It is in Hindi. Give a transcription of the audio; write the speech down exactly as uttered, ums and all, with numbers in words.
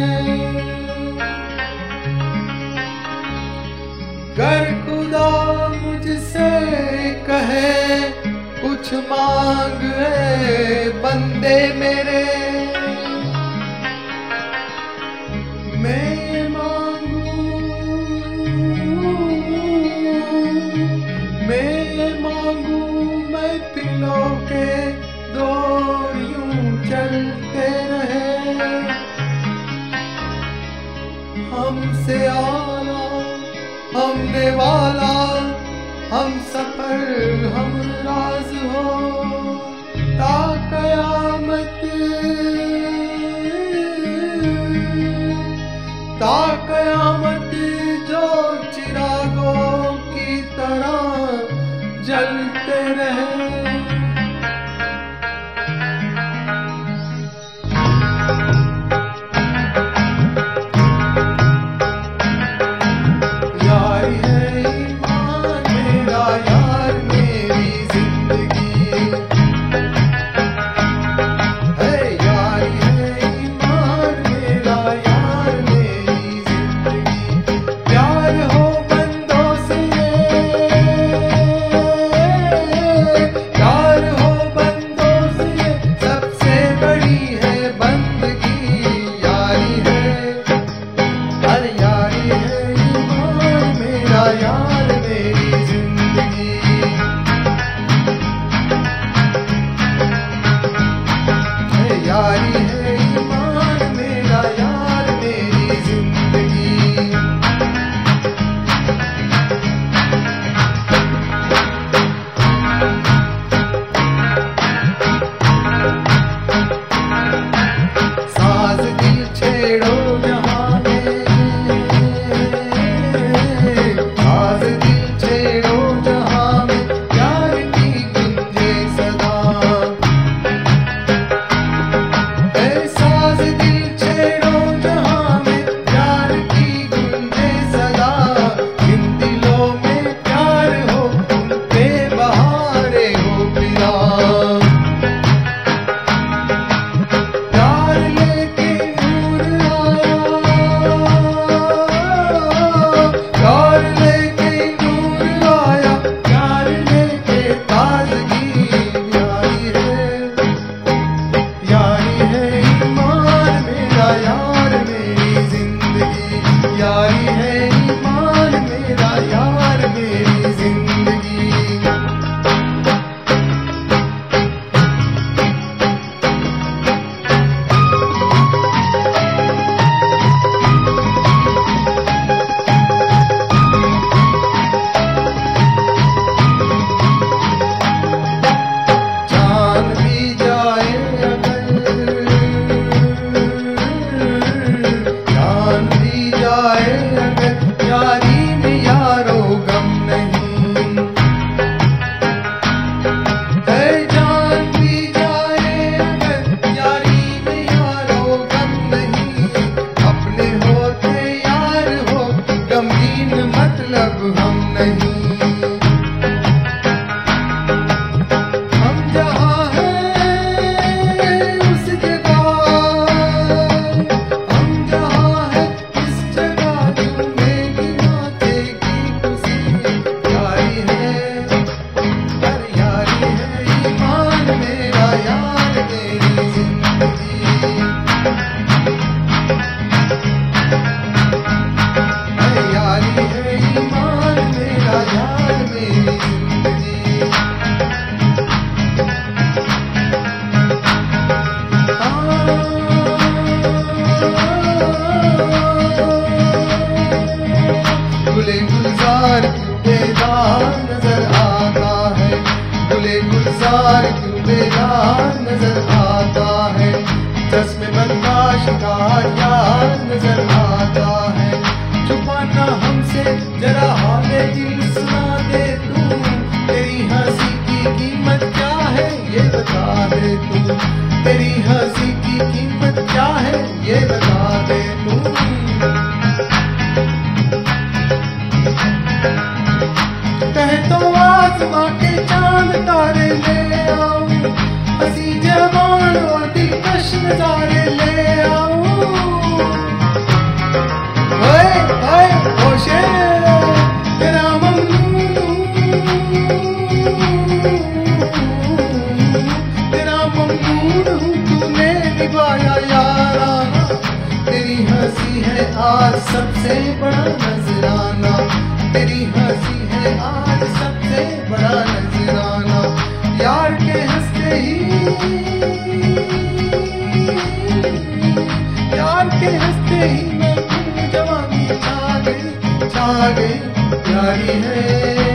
गर खुदा मुझसे कहे कुछ मांग है बंदे मेरे, मैं मांगू मैं मांगू मैं पिलो के दो यूं चलते रहे, हमसे आला हमने वाला हम सफर हम राज हो ता कयामत ता कयामत जो चिरागों की तरह जलते रहे। गुलजार क्यों बेजार नजर आता है, चश्मे बंदा शिकार यार नजर आता है। छुपाना हमसे जरा हाले दिल सुना दे तू, तेरी हंसी की कीमत क्या है ये बता दे तू, तेरी हंसी की कीमत क्या है ये बता दे तू। कहे तो आसमां के चांद तारे ले आऊं, हंसी जब आज सबसे बड़ा नजराना, तेरी हंसी है आज सबसे बड़ा नजराना। यार के हंसते ही, यार के हंसते ही मैं जवानी छा गई, छा गई, प्यारी है